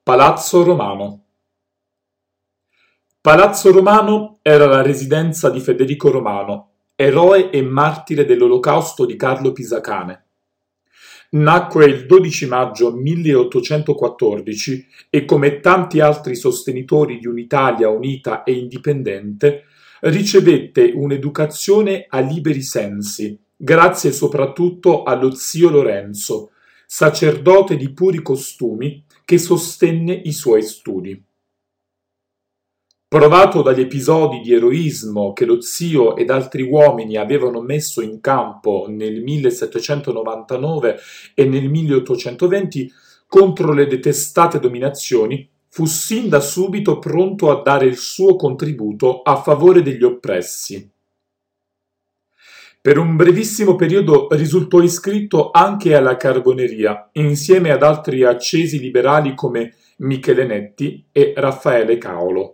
Palazzo Romano. Palazzo Romano era la residenza di Federico Romano, eroe e martire dell'Olocausto di Carlo Pisacane. Nacque il 12 maggio 1814 e, come tanti altri sostenitori di un'Italia unita e indipendente, ricevette un'educazione a liberi sensi, grazie soprattutto allo zio Lorenzo, sacerdote di puri costumi, che sostenne i suoi studi. Provato dagli episodi di eroismo che lo zio ed altri uomini avevano messo in campo nel 1799 e nel 1820 contro le detestate dominazioni, fu sin da subito pronto a dare il suo contributo a favore degli oppressi. Per un brevissimo periodo risultò iscritto anche alla Carboneria, insieme ad altri accesi liberali come Michele Netti e Raffaele Caolo.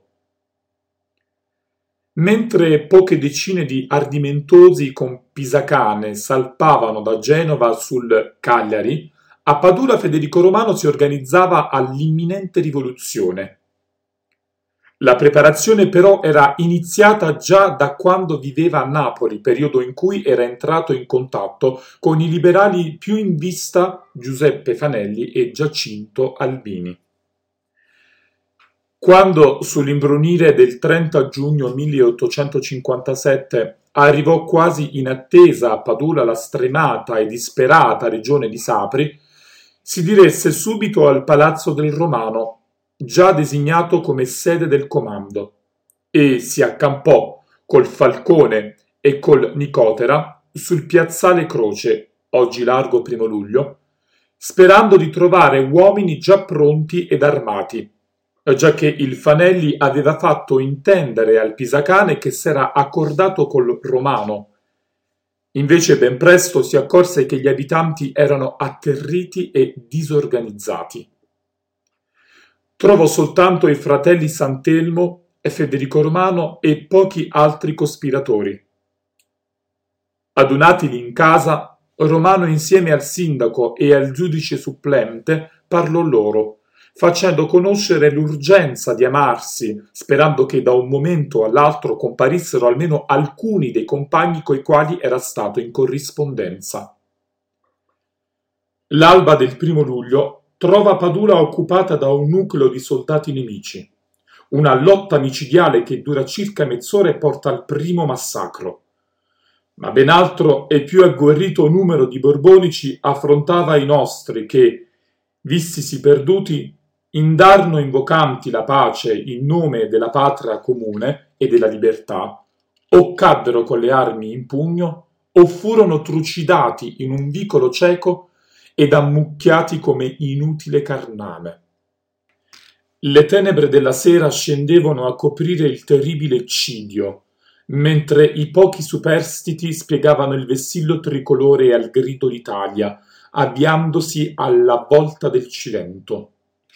Mentre poche decine di ardimentosi con Pisacane salpavano da Genova sul Cagliari, a Padula Federico Romano si organizzava all'imminente rivoluzione. La preparazione però era iniziata già da quando viveva a Napoli, periodo in cui era entrato in contatto con i liberali più in vista Giuseppe Fanelli e Giacinto Albini. Quando, sull'imbrunire del 30 giugno 1857, arrivò quasi in attesa a Padula la stremata e disperata regione di Sapri, si diresse subito al Palazzo del Romano, già designato come sede del comando, e si accampò col falcone e col nicotera sul piazzale Croce, oggi largo 1 luglio, sperando di trovare uomini già pronti ed armati, giacché il Fanelli aveva fatto intendere al Pisacane che s'era accordato col Romano. Invece ben presto si accorse che gli abitanti erano atterriti e disorganizzati. Trovò soltanto i fratelli Sant'Elmo e Federico Romano e pochi altri cospiratori. Adunatili in casa, Romano insieme al sindaco e al giudice supplente parlò loro, facendo conoscere l'urgenza di amarsi, sperando che da un momento all'altro comparissero almeno alcuni dei compagni coi quali era stato in corrispondenza. L'alba del 1 luglio trova Padula occupata da un nucleo di soldati nemici. Una lotta micidiale che dura circa mezz'ora e porta al primo massacro. Ma ben altro e più agguerrito numero di borbonici affrontava i nostri che, vistisi perduti, indarno invocanti la pace in nome della patria comune e della libertà, o caddero con le armi in pugno, o furono trucidati in un vicolo cieco ed ammucchiati come inutile carname. Le tenebre della sera scendevano a coprire il terribile eccidio, mentre i pochi superstiti spiegavano il vessillo tricolore al grido d'Italia, avviandosi alla volta del Cilento.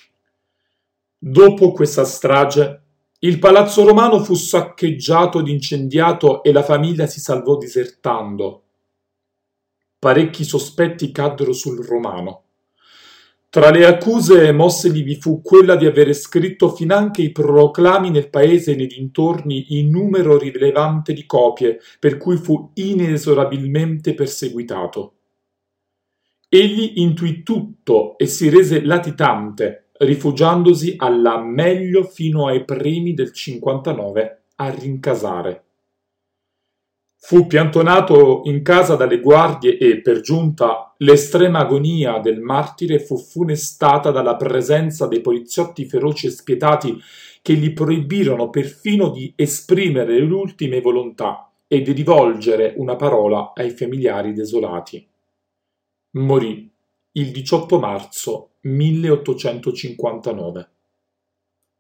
Dopo questa strage, il Palazzo Romano fu saccheggiato ed incendiato e la famiglia si salvò disertando. Parecchi sospetti caddero sul Romano. Tra le accuse mossegli vi fu quella di avere scritto finanche i proclami nel paese e nei dintorni in numero rilevante di copie, per cui fu inesorabilmente perseguitato. Egli intuì tutto e si rese latitante, rifugiandosi alla meglio fino ai primi del 59 a rincasare. Fu piantonato in casa dalle guardie e, per giunta, l'estrema agonia del martire fu funestata dalla presenza dei poliziotti feroci e spietati che gli proibirono perfino di esprimere le ultime volontà e di rivolgere una parola ai familiari desolati. Morì il 18 marzo 1859.